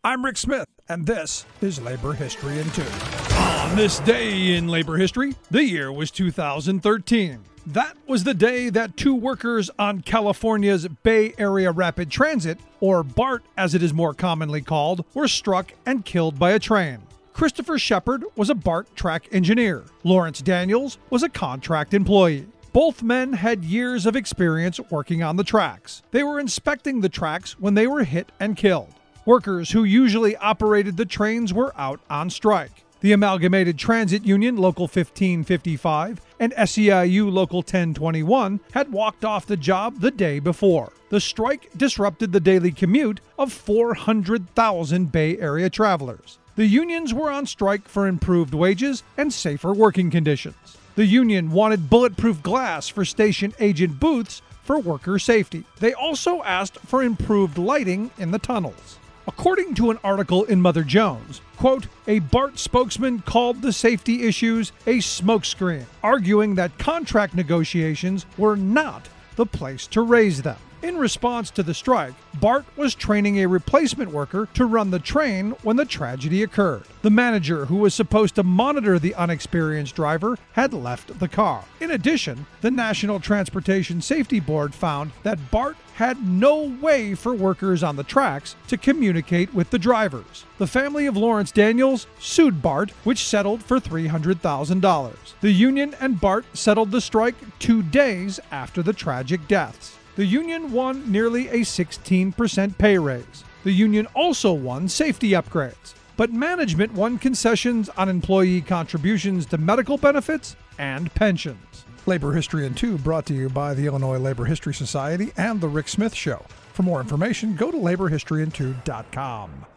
I'm Rick Smith, and this is Labor History in 2. On this day in labor history, the year was 2013. That was the day that two workers on California's Bay Area Rapid Transit, or BART as it is more commonly called, were struck and killed by a train. Christopher Shepard was a BART track engineer. Lawrence Daniels was a contract employee. Both men had years of experience working on the tracks. They were inspecting the tracks when they were hit and killed. Workers who usually operated the trains were out on strike. The Amalgamated Transit Union Local 1555 and SEIU Local 1021 had walked off the job the day before. The strike disrupted the daily commute of 400,000 Bay Area travelers. The unions were on strike for improved wages and safer working conditions. The union wanted bulletproof glass for station agent booths for worker safety. They also asked for improved lighting in the tunnels. According to an article in Mother Jones, quote, a BART spokesman called the safety issues a smokescreen, arguing that contract negotiations were not the place to raise them. In response to the strike, BART was training a replacement worker to run the train when the tragedy occurred. The manager, who was supposed to monitor the unexperienced driver, had left the car. In addition, the National Transportation Safety Board found that BART had no way for workers on the tracks to communicate with the drivers. The family of Lawrence Daniels sued BART, which settled for $300,000. The union and BART settled the strike 2 days after the tragic deaths. The union won nearly a 16% pay raise. The union also won safety upgrades, but management won concessions on employee contributions to medical benefits and pensions. Labor History in 2 brought to you by the Illinois Labor History Society and The Rick Smith Show. For more information, go to laborhistoryin2.com.